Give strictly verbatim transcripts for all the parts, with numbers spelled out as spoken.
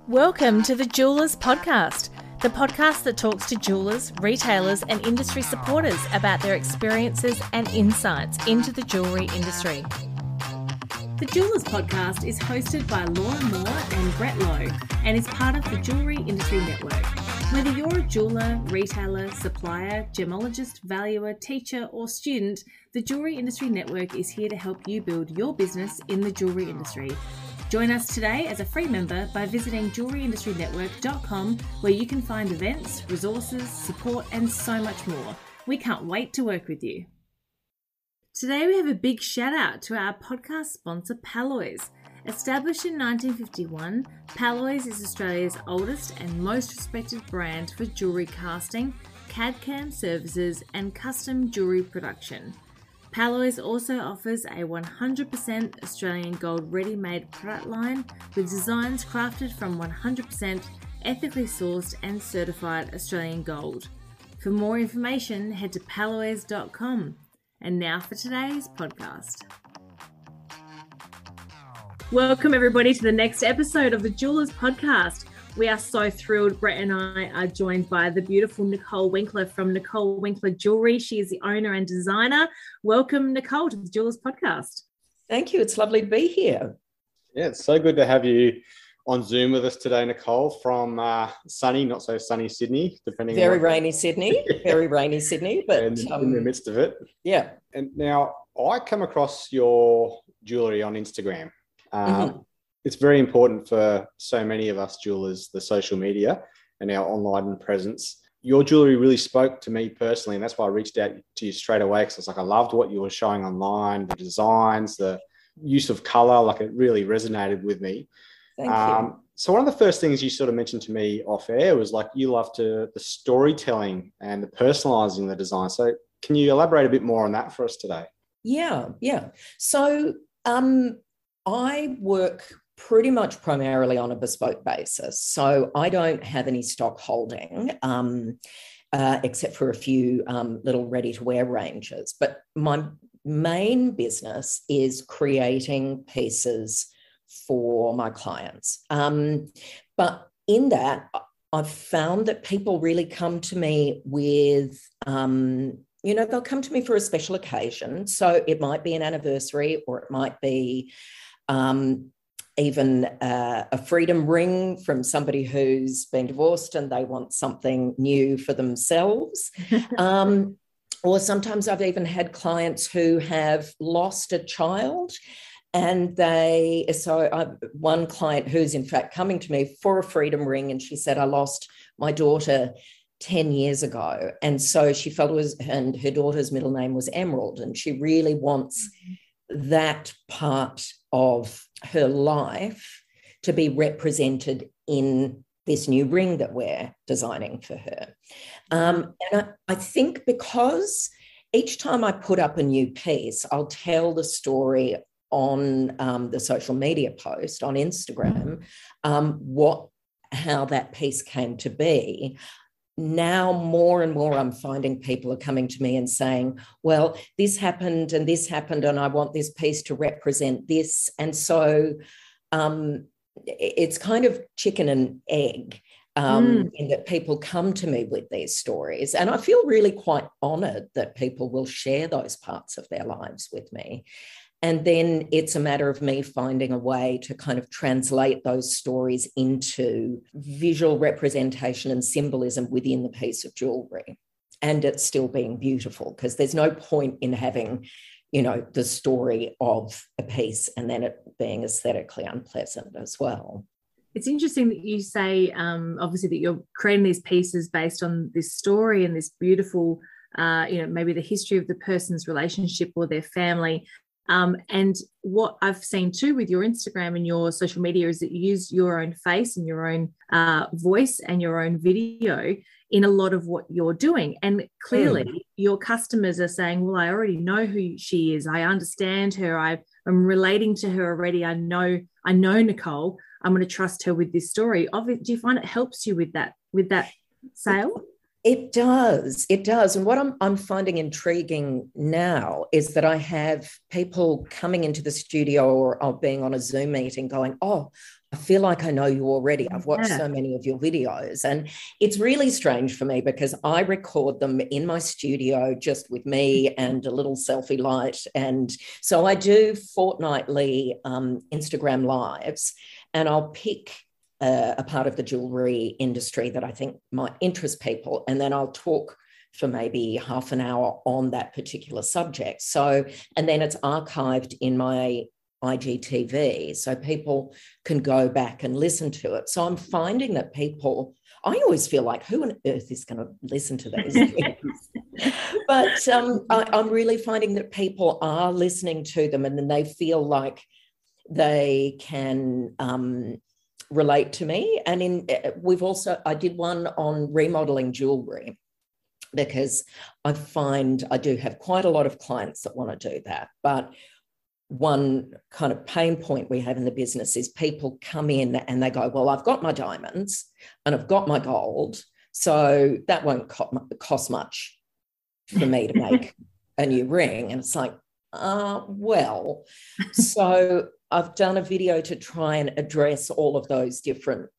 Welcome to the Jewelers Podcast, the podcast that talks to jewelers, retailers, and industry supporters about their experiences and insights into the jewellery industry. The Jewelers Podcast is hosted by Laura Moore and Brett Lowe and is part of the Jewellery Industry Network. Whether you're a jeweller, retailer, supplier, gemologist, valuer, teacher, or student, the Jewellery Industry Network is here to help you build your business in the jewellery industry. Join us today as a free member by visiting jewellery industry network dot com, where you can find events, resources, support, and so much more. We can't wait to work with you. Today we have a big shout out to our podcast sponsor, Palloys. Established in nineteen fifty-one, Palloys is Australia's oldest and most respected brand for jewellery casting, C A D/C A M services, and custom jewellery production. Palloys also offers a one hundred percent Australian gold ready-made product line with designs crafted from one hundred percent ethically sourced and certified Australian gold. For more information, head to palloys dot com. And now for today's podcast. Welcome everybody to the next episode of the Jewelers Podcast. We are so thrilled. Brett and I are joined by the beautiful Nicole Winkler from Nicole Winkler Jewelry. She is the owner and designer. Welcome, Nicole, to the Jewelers Podcast. Thank you. It's lovely to be here. Yeah, it's so good to have you on Zoom with us today, Nicole, from uh, sunny, not so sunny Sydney, depending very on... Very rainy Sydney, very rainy Sydney, but... And um, in the midst of it. Yeah. And now I come across your jewellery on Instagram. Um, mm-hmm. It's very important for so many of us jewellers, the social media and our online presence. Your jewellery really spoke to me personally, and that's why I reached out to you straight away, because I was like, I loved what you were showing online, the designs, the use of colour, like it really resonated with me. Thank um, you. So one of the first things you sort of mentioned to me off air was like you love to the storytelling and the personalising the design. So can you elaborate a bit more on that for us today? Yeah, yeah. So um, I work pretty much primarily on a bespoke basis. So I don't have any stock holding, um, uh, except for a few um, little ready-to-wear ranges. But my main business is creating pieces for my clients. Um, but in that, I've found that people really come to me with, um, you know, they'll come to me for a special occasion. So it might be an anniversary, or it might be um, even uh, a freedom ring from somebody who's been divorced and they want something new for themselves. um, or sometimes I've even had clients who have lost a child. And they, so I, one client who's in fact coming to me for a freedom ring, and she said, I lost my daughter ten years ago. And so she felt it was, and her daughter's middle name was Emerald, and she really wants that part of her life to be represented in this new ring that we're designing for her. Um, and I, I think because each time I put up a new piece, I'll tell the story on um, the social media post on Instagram, um, what, how that piece came to be. Now more and more I'm finding people are coming to me and saying, well, this happened and this happened and I want this piece to represent this. And so um, it's kind of chicken and egg um, mm. in that people come to me with these stories. And I feel really quite honoured that people will share those parts of their lives with me. And then it's a matter of me finding a way to kind of translate those stories into visual representation and symbolism within the piece of jewellery. And it's still being beautiful, because there's no point in having, you know, the story of a piece and then it being aesthetically unpleasant as well. It's interesting that you say, um, obviously, that you're creating these pieces based on this story and this beautiful, uh, you know, maybe the history of the person's relationship or their family. Um, and what I've seen too with your Instagram and your social media is that you use your own face and your own uh, voice and your own video in a lot of what you're doing. And clearly mm. your customers are saying, well, I already know who she is. I understand her. I, I'm relating to her already. I know, I know Nicole. I'm going to trust her with this story. Obviously, do you find it helps you with that, with that sale? It does. It does. And what I'm, I'm finding intriguing now is that I have people coming into the studio or, or being on a Zoom meeting going, oh, I feel like I know you already. I've watched yeah. so many of your videos. And it's really strange for me because I record them in my studio just with me and a little selfie light. And so I do fortnightly um, Instagram lives, and I'll pick Uh, a part of the jewelry industry that I think might interest people. And then I'll talk for maybe half an hour on that particular subject. So, and then it's archived in my I G T V so people can go back and listen to it. So I'm finding that people, I always feel like, who on earth is going to listen to these things? But um, I, I'm really finding that people are listening to them, and then they feel like they can um, relate to me. And in we've also, I did one on remodeling jewelry because I find I do have quite a lot of clients that want to do that. But one kind of pain point we have in the business is people come in and they go, well, I've got my diamonds and I've got my gold, so that won't cost much for me to make a new ring. And it's like, uh, well, so I've done a video to try and address all of those different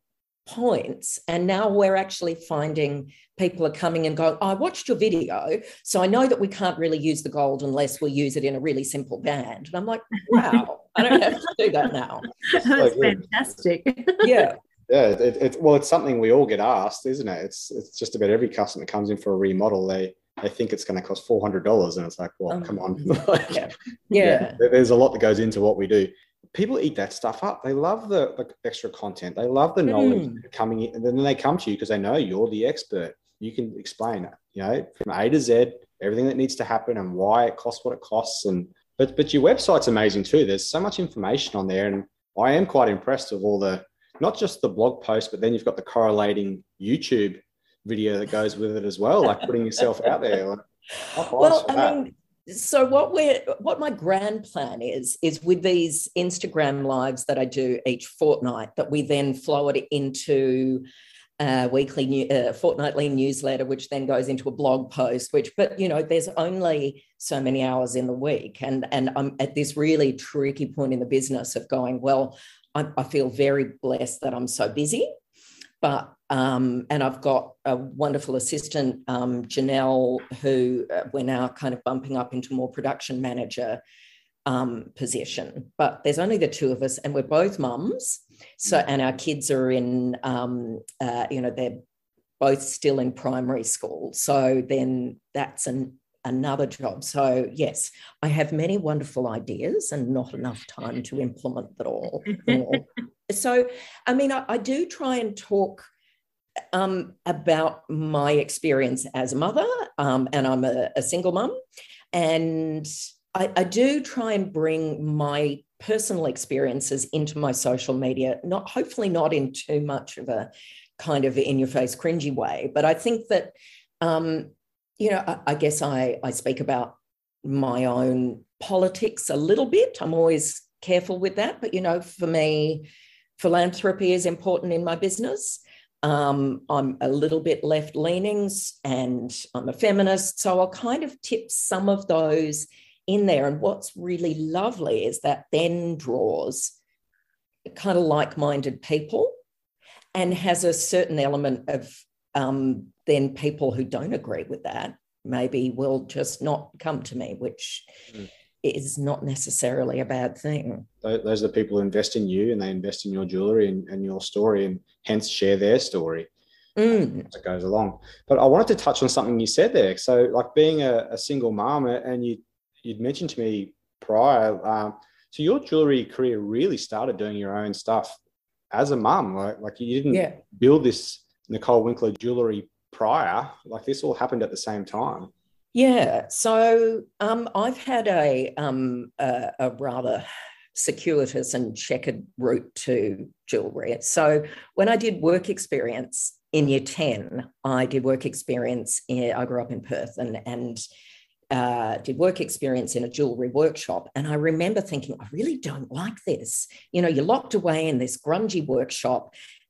points. And now we're actually finding people are coming and going, oh, I watched your video, so I know that we can't really use the gold unless we use it in a really simple band. And I'm like, wow, I don't have to do that now. That's so fantastic. Yeah. Yeah, it, it, well, it's something we all get asked, isn't it? It's it's just about every customer that comes in for a remodel, they they think it's going to cost four hundred dollars, and it's like, well, um, come on. like, yeah. yeah. yeah. There's a lot that goes into what we do. People eat that stuff up. They love the, the extra content. They love the knowledge mm. coming in. And then they come to you because they know you're the expert. You can explain it, you know, from A to Z, everything that needs to happen and why it costs what it costs. And but but your website's amazing too. There's so much information on there. And I am quite impressed with all the, not just the blog post, but then you've got the correlating YouTube video that goes with it as well, like putting yourself out there. Like, well, I that. mean, so what we're, what my grand plan is, is with these Instagram lives that I do each fortnight, that we then flow it into a weekly, new, uh, fortnightly newsletter, which then goes into a blog post, which, but, you know, there's only so many hours in the week. And, and I'm at this really tricky point in the business of going, well, I, I feel very blessed that I'm so busy. But, um, and I've got a wonderful assistant, um, Janelle, who uh, we're now kind of bumping up into more production manager um, position. But there's only the two of us, and we're both mums. So, and our kids are in, um, uh, you know, they're both still in primary school. So then that's an, another job. So yes, I have many wonderful ideas and not enough time to implement them all. So, I mean, I, I do try and talk um, about my experience as a mother, um, and I'm a, a single mum. And I, I do try and bring my personal experiences into my social media, not hopefully not in too much of a kind of in-your-face cringy way. But I think that, um, you know, I, I guess I, I speak about my own politics a little bit. I'm always careful with that. But, you know, for me, philanthropy is important in my business. Um, I'm a little bit left-leanings and I'm a feminist. So I'll kind of tip some of those in there. And what's really lovely is that then draws kind of like-minded people and has a certain element of um, then people who don't agree with that maybe will just not come to me, which mm. is not necessarily a bad thing. Those are the people who invest in you, and they invest in your jewelry and, and your story, and hence share their story mm. as it goes along. But I wanted to touch on something you said there. So like being a, a single mom, and you, you'd mentioned to me prior, um, so your jewelry career really started doing your own stuff as a mum. Like, like you didn't yeah. build this Nicole Winkler jewelry prior, like this all happened at the same time. Yeah, so um, I've had a, um, a, a rather circuitous and checkered route to jewellery. So when I did work experience in year ten, I did work experience, in, I grew up in Perth and, and uh, did work experience in a jewellery workshop. And I remember thinking, I really don't like this. You know, you're locked away in this grungy workshop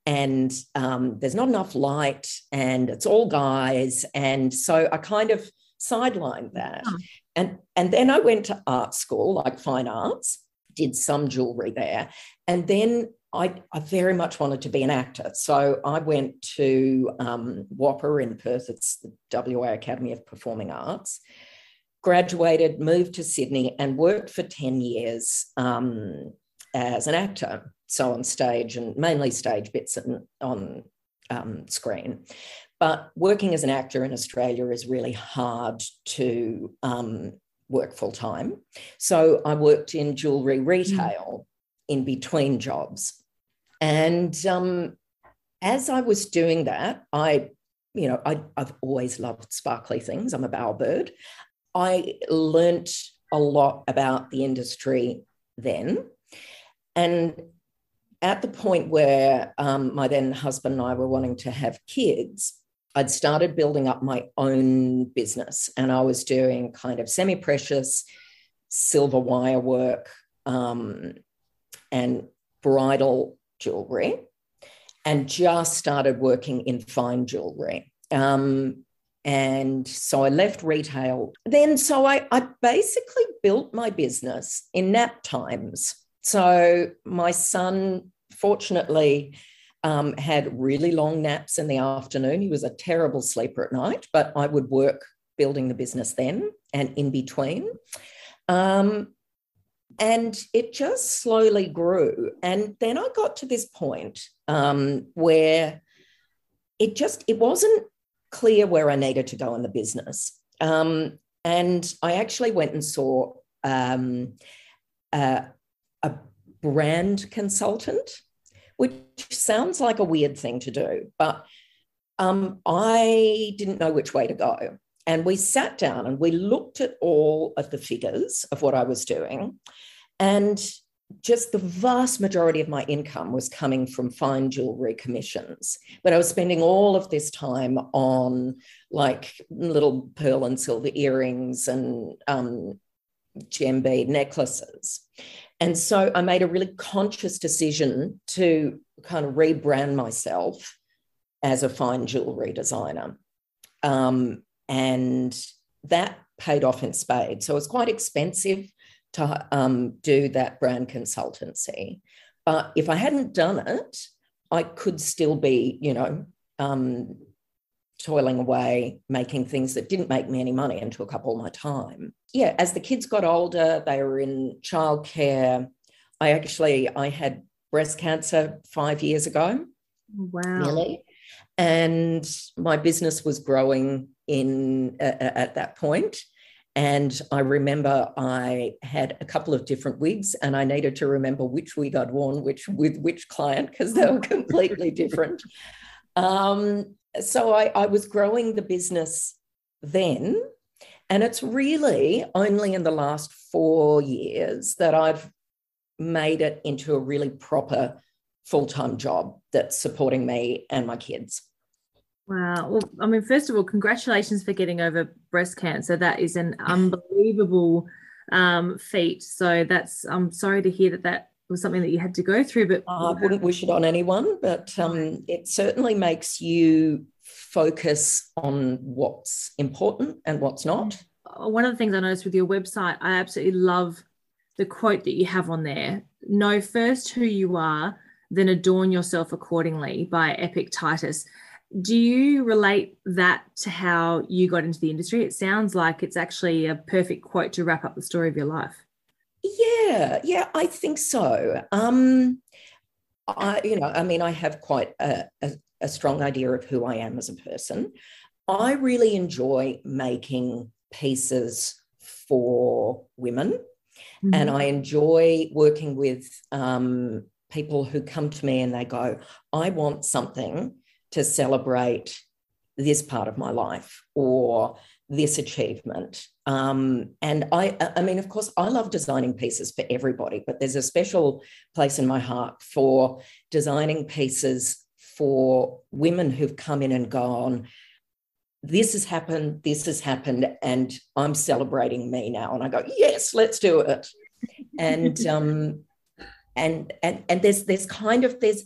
and um, there's not enough light, and it's all guys. And so I kind of sidelined that. Oh. And, and then I went to art school, like fine arts, did some jewellery there. And then I, I very much wanted to be an actor. So I went to um, WAAPA in Perth. It's the W A Academy of Performing Arts. Graduated, moved to Sydney and worked for ten years um, as an actor. So on stage, and mainly stage bits and on um, screen. But working as an actor in Australia is really hard to um, work full time. So I worked in jewellery retail mm. in between jobs. And um, as I was doing that, I, you know, I, I've always loved sparkly things. I'm a bowerbird. I learnt a lot about the industry then. And at the point where um, my then husband and I were wanting to have kids, I'd started building up my own business, and I was doing kind of semi-precious silver wire work um, and bridal jewellery, and just started working in fine jewellery. Um, and so I left retail. Then so I, I basically built my business in nap times. So my son, fortunately, um, had really long naps in the afternoon. He was a terrible sleeper at night, but I would work building the business then and in between. Um, and it just slowly grew. And then I got to this point um, where it just, it wasn't clear where I needed to go in the business. Um, and I actually went and saw um, uh, a brand consultant, which sounds like a weird thing to do, but um, I didn't know which way to go. And we sat down and we looked at all of the figures of what I was doing, and just the vast majority of my income was coming from fine jewellery commissions. But I was spending all of this time on like little pearl and silver earrings and um, gem bead necklaces. And so I made a really conscious decision to kind of rebrand myself as a fine jewellery designer. Um, and that paid off in spades. So it was quite expensive to um, do that brand consultancy. But if I hadn't done it, I could still be, you know, um, toiling away, making things that didn't make me any money and took up all my time. Yeah, as the kids got older, they were in childcare. I actually, I had breast cancer five years ago. Wow. Nearly. And my business was growing in uh, at that point. And I remember I had a couple of different wigs, and I needed to remember which wig I'd worn which with which client, because they were completely different. Um, so I, I was growing the business then, and it's really only in the last four years that I've made it into a really proper full-time job that's supporting me and my kids. Wow. Well, I mean, first of all, congratulations for getting over breast cancer. That is an unbelievable um, feat. So that's, I'm sorry to hear that that was something that you had to go through. But I wouldn't wish it on anyone, but um, it certainly makes you focus on what's important and what's not. One of the things I noticed with your website, I absolutely love the quote that you have on there. Know first who you are, then adorn yourself accordingly, by Epictetus. Do you relate that to how you got into the industry? It sounds like it's actually a perfect quote to wrap up the story of your life. Yeah, yeah, I think so. Um, I, you know, I mean, I have quite a, a, a strong idea of who I am as a person. I really enjoy making pieces for women, mm-hmm. and I enjoy working with um, people who come to me and they go, I want something to celebrate this part of my life or this achievement. Um, and I, I mean, of course, I love designing pieces for everybody, but there's a special place in my heart for designing pieces for women who've come in and gone, this has happened, this has happened, and I'm celebrating me now. And I go, yes, let's do it. and um, and and and there's there's kind of there's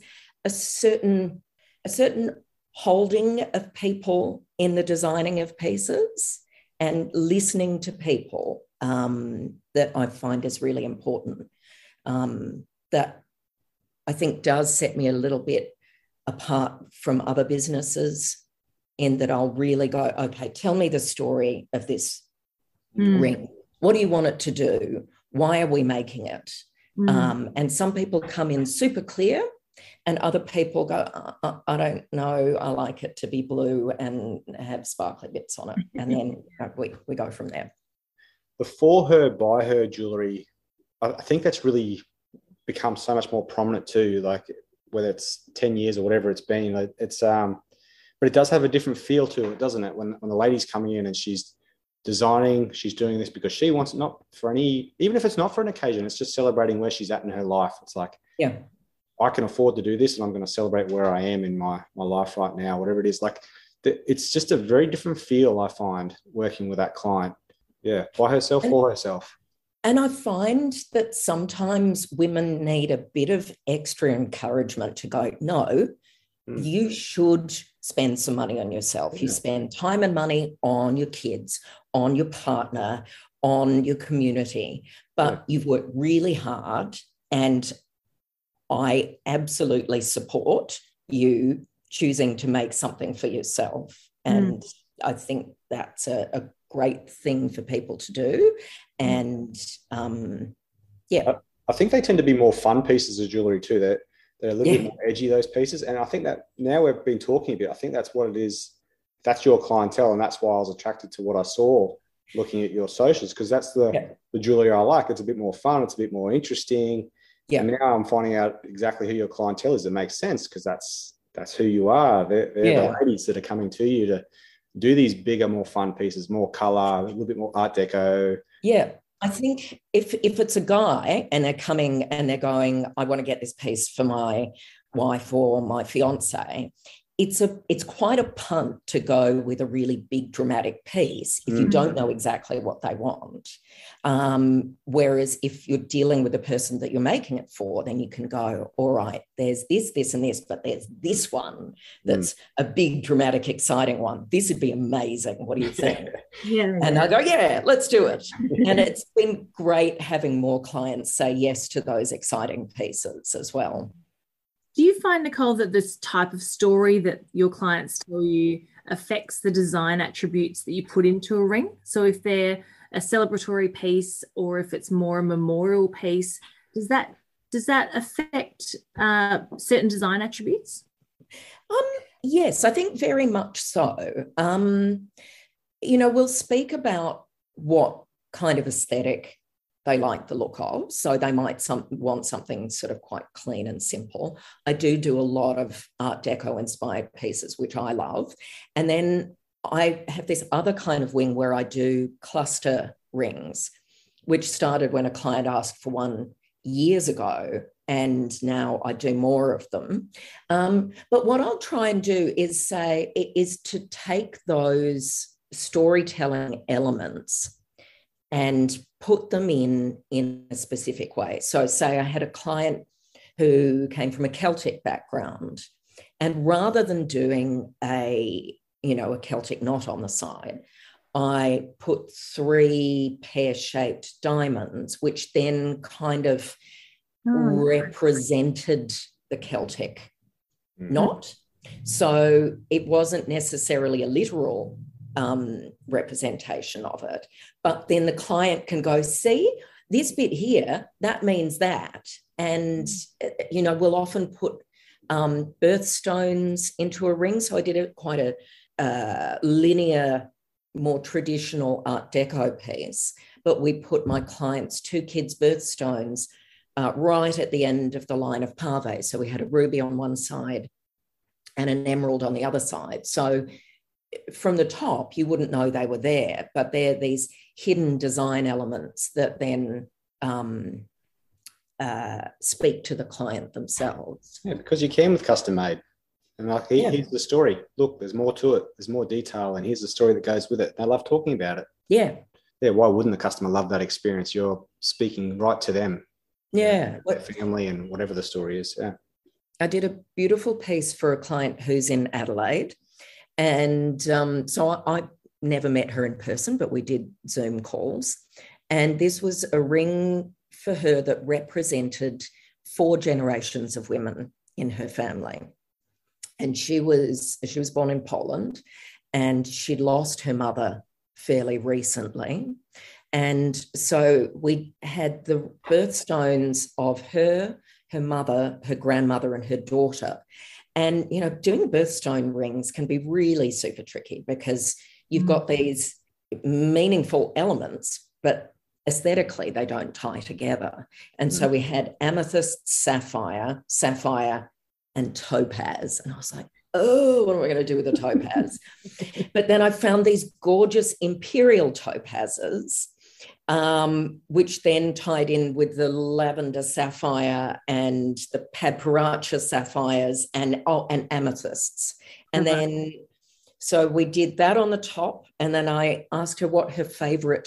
a certain a certain holding of people in the designing of pieces and listening to people um, that I find is really important. Um, that I think does set me a little bit apart from other businesses, in that I'll really go, okay, tell me the story of this mm. ring. What do you want it to do? Why are we making it? Mm. Um, and some people come in super clear, and other people go, I, I don't know, I like it to be blue and have sparkly bits on it. And then we, we go from there. The for her, by her jewellery, I think that's really become so much more prominent too, like whether it's ten years or whatever it's been. It's um, but it does have a different feel to it, doesn't it? When, when the lady's coming in and she's designing, she's doing this because she wants it, not for any, even if it's not for an occasion, it's just celebrating where she's at in her life. It's like, yeah, I can afford to do this, and I'm going to celebrate where I am in my, my life right now, whatever it is. Like, it's just a very different feel, I find, working with that client. Yeah, by herself, and, for herself. And I find that sometimes women need a bit of extra encouragement to go, no, mm. you should spend some money on yourself. Yeah. You spend time and money on your kids, on your partner, on your community, but yeah. you've worked really hard, and I absolutely support you choosing to make something for yourself. And mm. I think that's a, a great thing for people to do. And um, yeah. I think they tend to be more fun pieces of jewellery too. They're, they're a little yeah. bit more edgy, those pieces. And I think that now we've been talking a bit, I think that's what it is. That's your clientele. And that's why I was attracted to what I saw looking at your socials, because that's the, yeah. the jewellery I like. It's a bit more fun. It's a bit more interesting. Yeah. And now I'm finding out exactly who your clientele is. It makes sense, because that's that's who you are. They're, they're yeah. the ladies that are coming to you to do these bigger, more fun pieces, more colour, a little bit more Art Deco. Yeah. I think if if it's a guy and they're coming and they're going, I want to get this piece for my wife or my fiance, it's a it's quite a punt to go with a really big dramatic piece if you mm. don't know exactly what they want. Um, whereas if you're dealing with the person that you're making it for, then you can go, all right, there's this, this, and this, but there's this one that's mm. a big, dramatic, exciting one. This would be amazing. What do you think? yeah. And I go, yeah, let's do it. And it's been great having more clients say yes to those exciting pieces as well. Do you find, Nicole, that this type of story that your clients tell you affects the design attributes that you put into a ring? So if they're a celebratory piece, or if it's more a memorial piece, does that does that affect uh, certain design attributes? Um, yes, I think very much so. Um, you know, we'll speak about what kind of aesthetic they like the look of. So they might some, want something sort of quite clean and simple. I do do a lot of Art Deco inspired pieces, which I love. And then I have this other kind of wing where I do cluster rings, which started when a client asked for one years ago. And now I do more of them. Um, but what I'll try and do is say, is to take those storytelling elements and put them in in a specific way. So say I had a client who came from a Celtic background, and rather than doing a, you know, a Celtic knot on the side, I put three pear-shaped diamonds, which then kind of oh. represented the Celtic mm-hmm. knot. So it wasn't necessarily a literal um, representation of it, but then the client can go, see, this bit here, that means that. And, you know, we'll often put um, birthstones into a ring. So I did a quite a uh, linear, more traditional Art Deco piece, but we put my clients' two kids' birthstones uh, right at the end of the line of pave. So we had a ruby on one side and an emerald on the other side. So from the top, you wouldn't know they were there, but they're these hidden design elements that then um, uh, speak to the client themselves. Yeah, because you came with custom made. And like, here, yeah. here's the story. Look, there's more to it. There's more detail, and here's the story that goes with it. They love talking about it. Yeah. Yeah, why wouldn't the customer love that experience? You're speaking right to them. Yeah. Their family and whatever the story is. Yeah. I did a beautiful piece for a client who's in Adelaide. And um, so I, I never met her in person, but we did Zoom calls. And this was a ring for her that represented four generations of women in her family. And she was, she was born in Poland, and she'd lost her mother fairly recently. And so we had the birthstones of her, her mother, her grandmother, and her daughter. And, you know, doing birthstone rings can be really super tricky because you've got these meaningful elements, but aesthetically they don't tie together. And mm. so we had amethyst, sapphire, sapphire, and topaz. And I was like, oh, what am I going to do with the topaz? But then I found these gorgeous imperial topazes, um, which then tied in with the lavender sapphire and the padparacha sapphires and, oh, and amethysts. And mm-hmm. then, so we did that on the top. And then I asked her what her favorite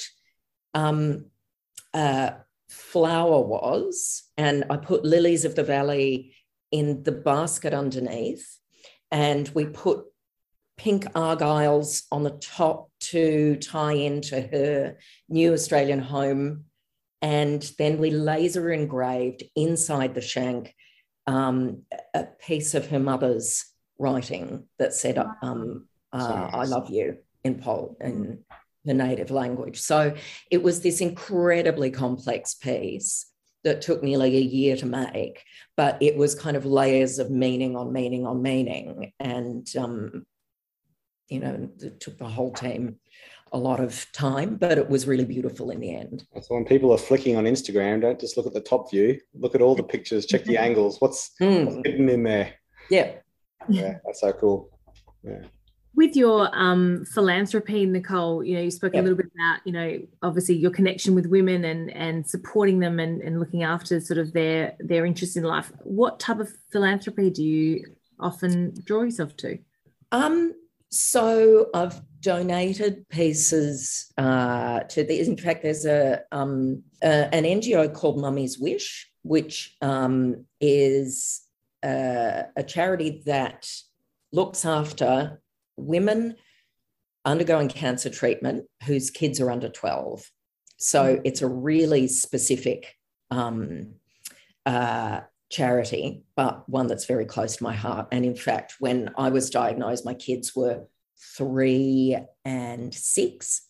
um, uh, flower was. And I put lilies of the valley in the basket underneath. And we put pink argyles on the top to tie into her new Australian home. And then we laser engraved inside the shank um, a piece of her mother's writing that said, um, uh, I love you in Pol in her native language. So it was this incredibly complex piece that took nearly a year to make, but it was kind of layers of meaning on meaning on meaning. And, um, you know, it took the whole team a lot of time, but it was really beautiful in the end. So when people are flicking on Instagram, don't just look at the top view, look at all the pictures, check the angles, what's, mm. what's hidden in there. Yeah. Yeah, that's so cool. Yeah. With your um, philanthropy, Nicole, you know, you spoke yep. a little bit about, you know, obviously your connection with women and and supporting them and, and looking after sort of their their interests in life. What type of philanthropy do you often draw yourself to? Um, so I've donated pieces uh, to the. In fact, there's a um, uh, an N G O called Mummy's Wish, which um, is uh, a charity that looks after women undergoing cancer treatment whose kids are under twelve. So it's a really specific um, uh, charity, but one that's very close to my heart. And in fact, when I was diagnosed, my kids were three and six,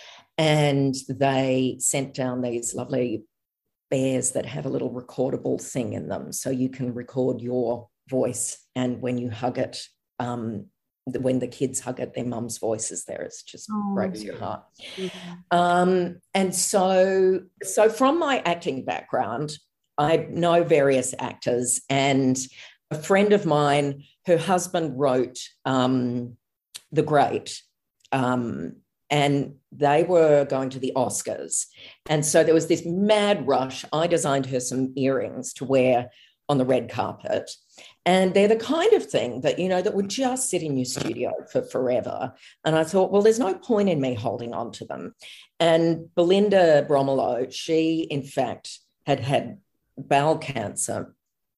and they sent down these lovely bears that have a little recordable thing in them. So you can record your voice, and when you hug it, um, when the kids hug it, their mum's voice is there. It's just oh, breaks your heart. Yeah. Um, and so, so from my acting background, I know various actors, and a friend of mine, her husband wrote um, The Great, um, and they were going to the Oscars. And so there was this mad rush. I designed her some earrings to wear on the red carpet. And they're the kind of thing that, you know, that would just sit in your studio for forever. And I thought, well, there's no point in me holding on to them. And Belinda Bromelo, she, in fact, had had bowel cancer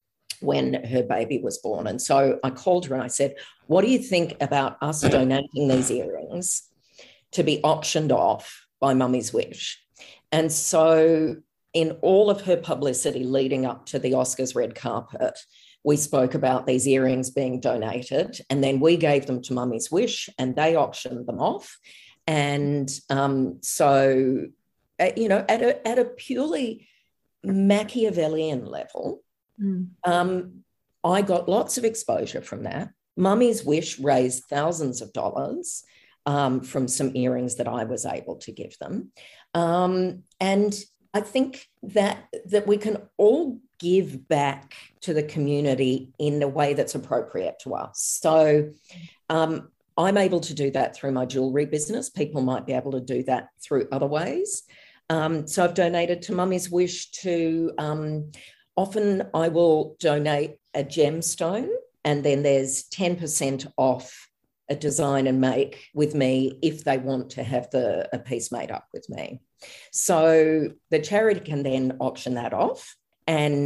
when her baby was born. And so I called her and I said, what do you think about us donating these earrings to be auctioned off by Mummy's Wish? And so in all of her publicity leading up to the Oscars red carpet, we spoke about these earrings being donated, and then we gave them to Mummy's Wish and they auctioned them off. And um, so, uh, you know, at a, at a purely Machiavellian level, mm. um, I got lots of exposure from that. Mummy's Wish raised thousands of dollars um, from some earrings that I was able to give them. Um, and I think that that we can all give back to the community in a way that's appropriate to us. So um, I'm able to do that through my jewellery business. People might be able to do that through other ways. Um, so I've donated to Mummy's Wish to, um, often I will donate a gemstone, and then there's ten percent off a design and make with me if they want to have the a piece made up with me. So the charity can then auction that off, and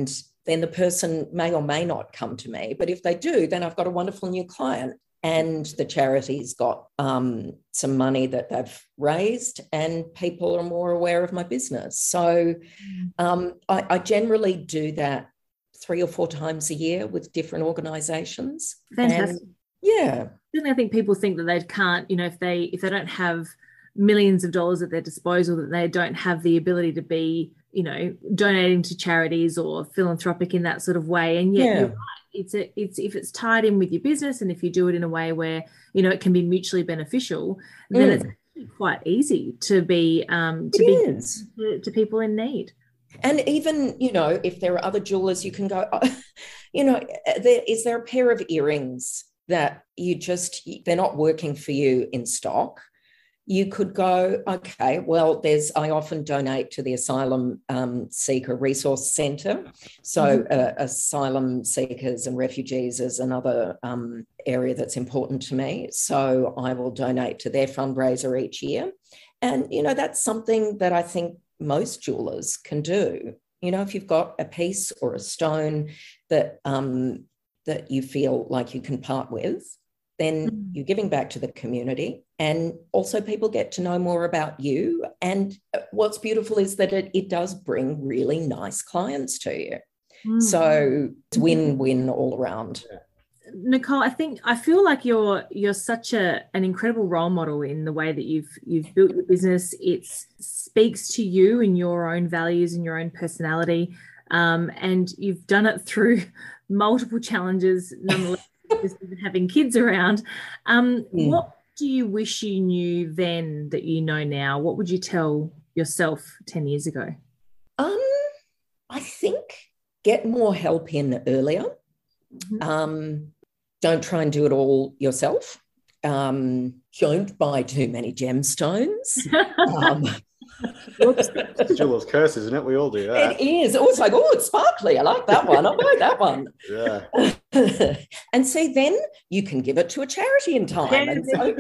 then the person may or may not come to me. But if they do, then I've got a wonderful new client. And the charity's got um, some money that they've raised, and people are more aware of my business. So um, I, I generally do that three or four times a year with different organisations. Fantastic. And, yeah. I think people think that they can't, you know, if they if they don't have millions of dollars at their disposal, that they don't have the ability to be, you know, donating to charities or philanthropic in that sort of way. And yet, yeah. you're right. It's a, it's if it's tied in with your business, and if you do it in a way where, you know, it can be mutually beneficial, then mm. it's actually quite easy to be um, to it be is. To, to people in need. And even, you know, if there are other jewelers, you can go, oh, you know, there, is there a pair of earrings that you just, they're not working for you in stock? You could go, okay, well, there's, I often donate to the Asylum um, Seeker Resource Centre. So mm-hmm. uh, asylum seekers and refugees is another um, area that's important to me. So I will donate to their fundraiser each year. And, you know, that's something that I think most jewelers can do. You know, if you've got a piece or a stone that um, that you feel like you can part with, then mm. you're giving back to the community, and also people get to know more about you. And what's beautiful is that it, it does bring really nice clients to you. Mm. So it's win-win all around. Nicole, I think I feel like you're you're such a an incredible role model in the way that you've you've built your business. It speaks to you and your own values and your own personality, um, and you've done it through multiple challenges, nonetheless. Having kids around. Um, mm. What do you wish you knew then that you know now? What would you tell yourself ten years ago? Um, I think get more help in earlier. Mm-hmm. Um, don't try and do it all yourself. Um, don't buy too many gemstones. um, It's Jeweller's curse, isn't it? We all do that. It is. Oh, it's like, oh, it's sparkly. I like that one. I like that one. Yeah. And see, then you can give it to a charity in time. Yeah, and so,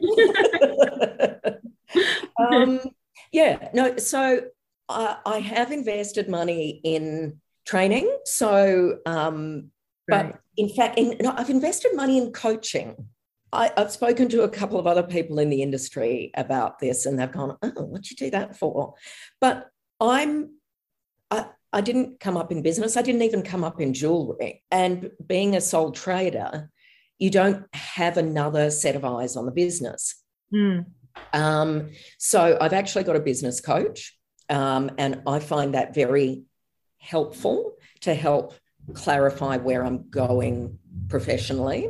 yeah. um, yeah. No, so I, I have invested money in training. So, um, right. but in fact, in, no, I've invested money in coaching. I, I've spoken to a couple of other people in the industry about this, and they've gone, oh, what'd you do that for? But I'm, I, I didn't come up in business. I didn't even come up in jewellery. And being a sole trader, you don't have another set of eyes on the business. Mm. Um, so I've actually got a business coach, um, and I find that very helpful to help clarify where I'm going professionally.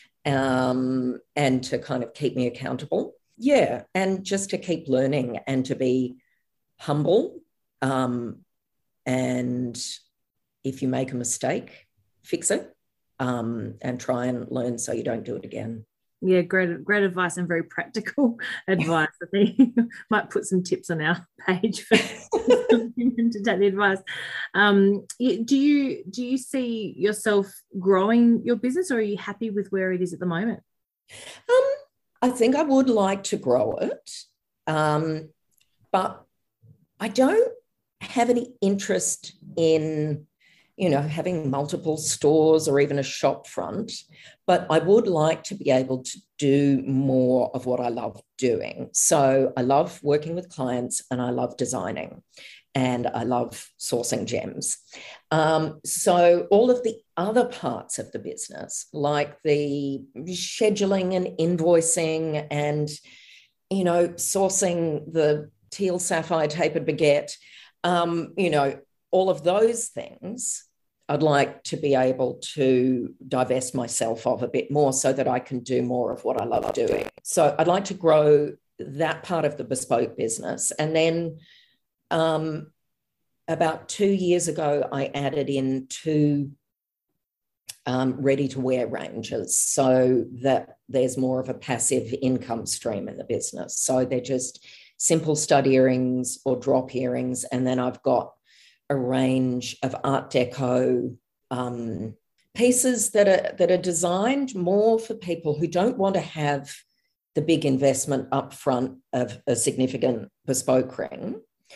Um, and to kind of keep me accountable. Yeah, and just to keep learning and to be humble. Um, and if you make a mistake, fix it, um, and try and learn so you don't do it again. Yeah, great, great advice and very practical advice. I think might put some tips on our page for women to take the advice. Um, do you do you see yourself growing your business, or are you happy with where it is at the moment? Um, I think I would like to grow it, um, but I don't have any interest in, you know, having multiple stores or even a shop front, but I would like to be able to do more of what I love doing. So I love working with clients, and I love designing, and I love sourcing gems. Um, so all of the other parts of the business, like the scheduling and invoicing and, you know, sourcing the teal sapphire tapered baguette, um, you know, all of those things, I'd like to be able to divest myself of a bit more so that I can do more of what I love doing. So I'd like to grow that part of the bespoke business. And then um, about two years ago, I added in two um, ready-to-wear ranges so that there's more of a passive income stream in the business. So they're just simple stud earrings or drop earrings. And then I've got a range of Art Deco um, pieces that are that are designed more for people who don't want to have the big investment up front of a significant bespoke ring,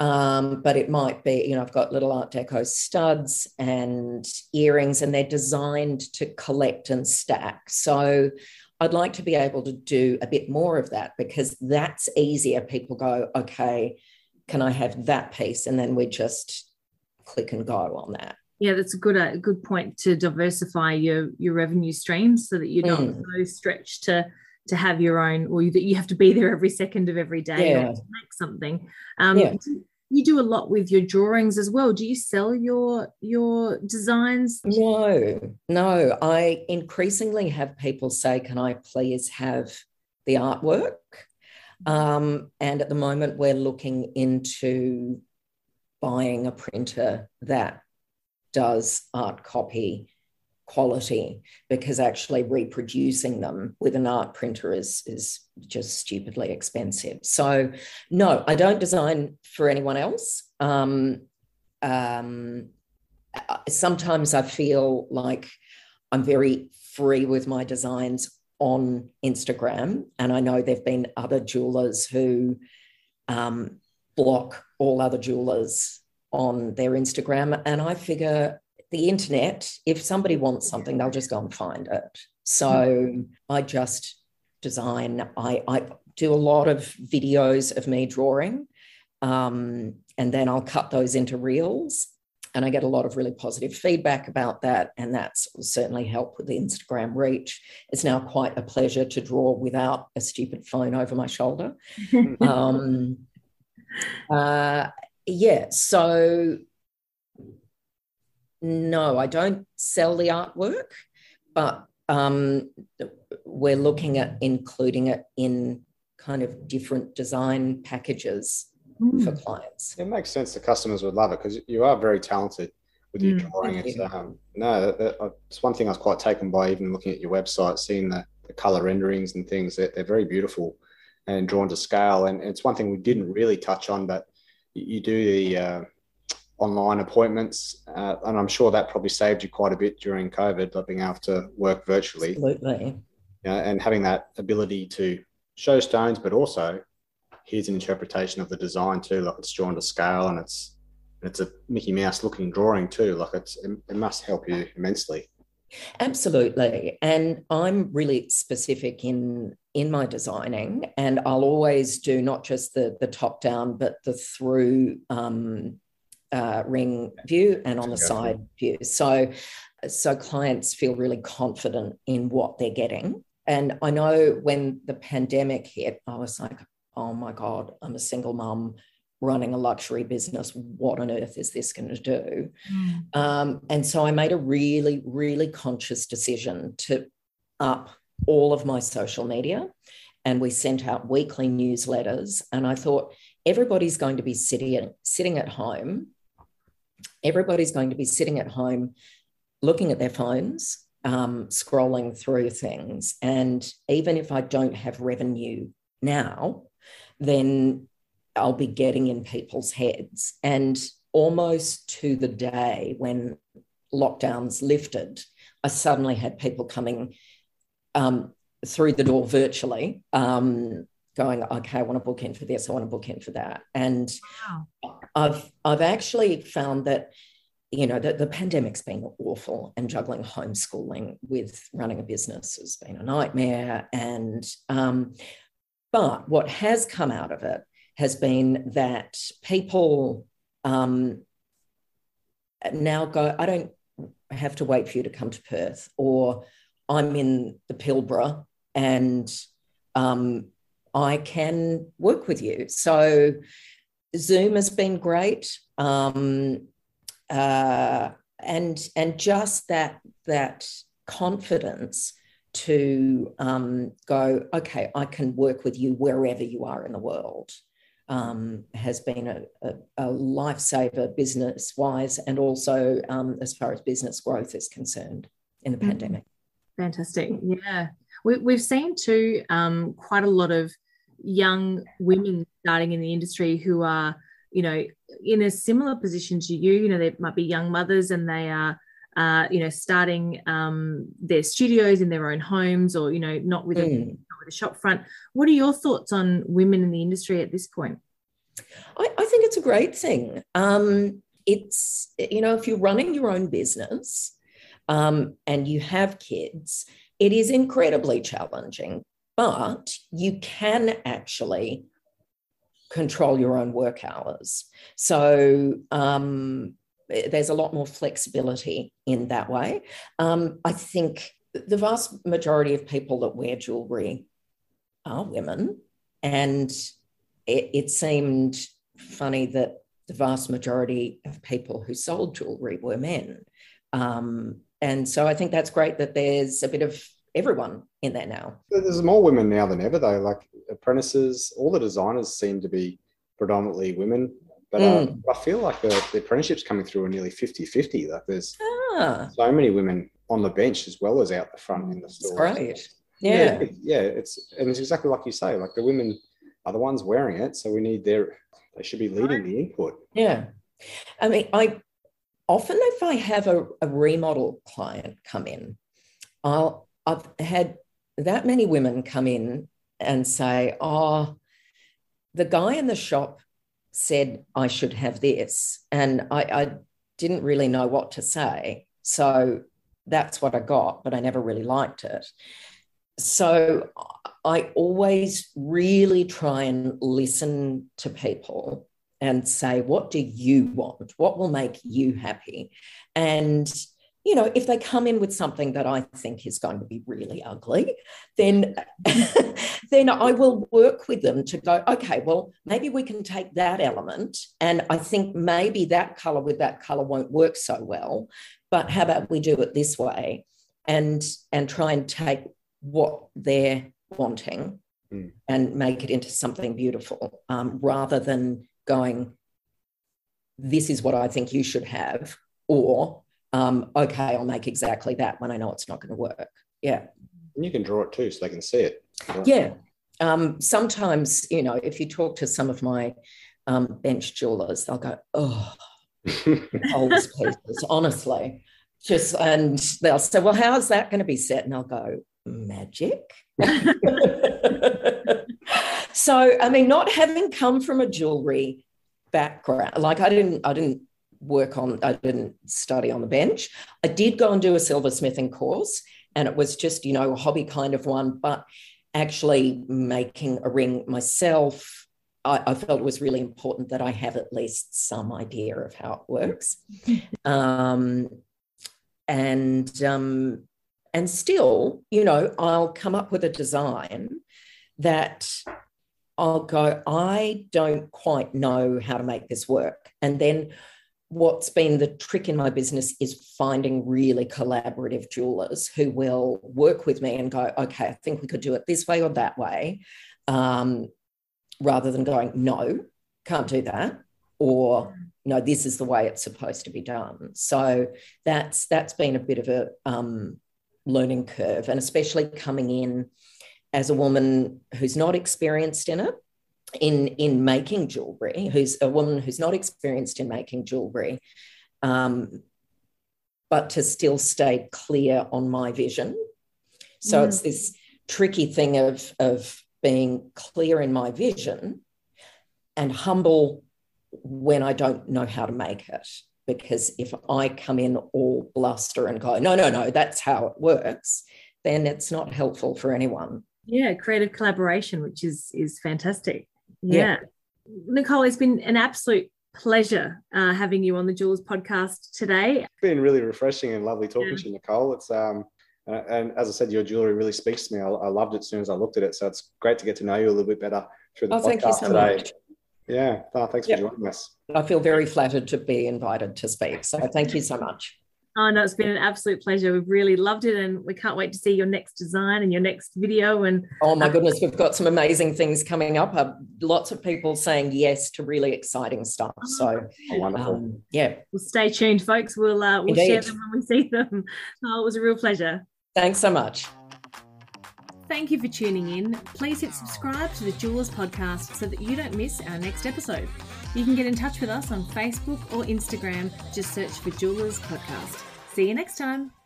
Um, but it might be, you know, I've got little Art Deco studs and earrings, and they're designed to collect and stack. So I'd like to be able to do a bit more of that, because that's easier. People go, okay, can I have that piece? And then we just click and go on that. Yeah, that's a good a good point, to diversify your your revenue streams so that you're not mm. so stretched to to have your own, or that you have to be there every second of every day yeah. to make something. Um, yeah. You do a lot with your drawings as well. Do you sell your your designs? No, no. I increasingly have people say, can I please have the artwork? Um, and at the moment, we're looking into buying a printer that does art copy quality, because actually reproducing them with an art printer is, is just stupidly expensive. So no, I don't design for anyone else. Um, um, sometimes I feel like I'm very free with my designs on Instagram, and I know there've been other jewelers who um, block all other jewelers on their Instagram, and I figure the internet, if somebody wants something, they'll just go and find it. So I just design. I, I do a lot of videos of me drawing, um, and then I'll cut those into reels, and I get a lot of really positive feedback about that, and that's certainly helped with the Instagram reach. It's now quite a pleasure to draw without a stupid phone over my shoulder. um, uh, yeah, so no, I don't sell the artwork, but um, we're looking at including it in kind of different design packages mm. for clients. It makes sense. The customers would love it, because you are very talented with your mm. drawing. It's, um, no, that, that, it's one thing I was quite taken by, even looking at your website, seeing the, the color renderings and things. They're, they're very beautiful and drawn to scale. And it's one thing we didn't really touch on, but you, you do the uh, online appointments, uh, and I'm sure that probably saved you quite a bit during COVID, by being able to work virtually. Absolutely. You know, and having that ability to show stones, but also here's an interpretation of the design too, like it's drawn to scale, and it's it's a Mickey Mouse looking drawing too. Like it's it, it must help you immensely. Absolutely. And I'm really specific in in my designing, and I'll always do not just the the top down, but the through um Uh, ring view and on the side view. So, so clients feel really confident in what they're getting. And I know when the pandemic hit, I was like, oh my God, I'm a single mum running a luxury business. What on earth is this going to do? Mm. Um, and so I made a really, really conscious decision to up all of my social media, and we sent out weekly newsletters. And I thought, everybody's going to be sitting, sitting at home. Everybody's going to be sitting at home looking at their phones, um, scrolling through things. And even if I don't have revenue now, then I'll be getting in people's heads. And almost to the day when lockdowns lifted, I suddenly had people coming um, through the door virtually, um, going, okay, I want to book in for this, I want to book in for that. And wow. I've I've actually found that, you know, that the pandemic's been awful, and juggling homeschooling with running a business has been a nightmare. And um, but what has come out of it has been that people um, now go, I don't have to wait for you to come to Perth, or I'm in the Pilbara and um, I can work with you. So Zoom has been great. Um, uh, and, and just that, that confidence to um, go, okay, I can work with you wherever you are in the world, um, has been a, a, a lifesaver business-wise, and also um, as far as business growth is concerned in the mm-hmm. pandemic. Fantastic. Yeah. We, we've seen too um, quite a lot of young women starting in the industry who are, you know, in a similar position to you. You know, they might be young mothers, and they are, uh, you know, starting um, their studios in their own homes, or, you know, not with, mm. a, not with a shop front. What are your thoughts on women in the industry at this point? I, I think it's a great thing. Um, it's, you know, if you're running your own business um, and you have kids, it is incredibly challenging, but you can actually control your own work hours. So um, there's a lot more flexibility in that way. Um, I think the vast majority of people that wear jewelry are women, and it, it seemed funny that the vast majority of people who sold jewelry were men. Um, and so I think that's great that there's a bit of everyone in there now. There's more women now than ever, though. Like apprentices, all the designers seem to be predominantly women. But mm. uh, I feel like the, the apprenticeships coming through are nearly fifty-fifty. Like there's ah. so many women on the bench as well as out the front in the store. That's great. Yeah. yeah. Yeah, it's and it's exactly like you say, like the women are the ones wearing it. So we need their, they should be leading the input. Yeah. I mean, I often, if I have a, a remodel client come in, I'll, I've had that many women come in and say, oh, the guy in the shop said I should have this. And I, I didn't really know what to say. So that's what I got, but I never really liked it. So I always really try and listen to people and say, what do you want? What will make you happy? And, you know, if they come in with something that I think is going to be really ugly, then, then I will work with them to go, okay, well, maybe we can take that element. And I think maybe that colour with that colour won't work so well, but how about we do it this way and, and try and take what they're wanting mm. and make it into something beautiful, um, rather than going, this is what I think you should have, or, um, okay, I'll make exactly that when I know it's not going to work. Yeah. And you can draw it too so they can see it. Right? Yeah. Um, sometimes, you know, if you talk to some of my um, bench jewelers, they'll go, oh, oldest pieces, honestly. Just, and they'll say, well, how's that going to be set? And I'll go, magic. So, I mean, not having come from a jewelry background, like I didn't, I didn't work on, I didn't study on the bench. I did go and do a silversmithing course, and it was just, you know, a hobby kind of one, but actually making a ring myself, I, I felt it was really important that I have at least some idea of how it works. um, and, um, And still, you know, I'll come up with a design that I'll go, I don't quite know how to make this work. And then what's been the trick in my business is finding really collaborative jewelers who will work with me and go, okay, I think we could do it this way or that way, um, rather than going, no, can't do that, or no, this is the way it's supposed to be done. So that's that's been a bit of a um, learning curve, and especially coming in as a woman who's not experienced in it, in, in making jewellery, who's a woman who's not experienced in making jewellery, um, but to still stay clear on my vision. So mm. it's this tricky thing of, of being clear in my vision and humble when I don't know how to make it. Because if I come in all bluster and go, no, no, no, that's how it works, then it's not helpful for anyone. Yeah, creative collaboration, which is is fantastic. Yeah. yeah. Nicole, it's been an absolute pleasure uh, having you on the Jewelers podcast today. It's been really refreshing and lovely talking yeah. to you, Nicole. It's um, uh, and as I said, your jewellery really speaks to me. I, I loved it as soon as I looked at it. So it's great to get to know you a little bit better through the oh, podcast thank you so today. Much. Yeah, oh, thanks yep. for joining us. I feel very flattered to be invited to speak. So thank you so much. Oh, no, it's been an absolute pleasure. We've really loved it, and we can't wait to see your next design and your next video. And oh, my goodness, we've got some amazing things coming up. Uh, lots of people saying yes to really exciting stuff. So, oh, wonderful. Um, yeah. Well, stay tuned, folks. We'll, uh, we'll share them when we see them. Oh, it was a real pleasure. Thanks so much. Thank you for tuning in. Please hit subscribe to the Jewelers Podcast so that you don't miss our next episode. You can get in touch with us on Facebook or Instagram. Just search for Jewelers Podcast. See you next time.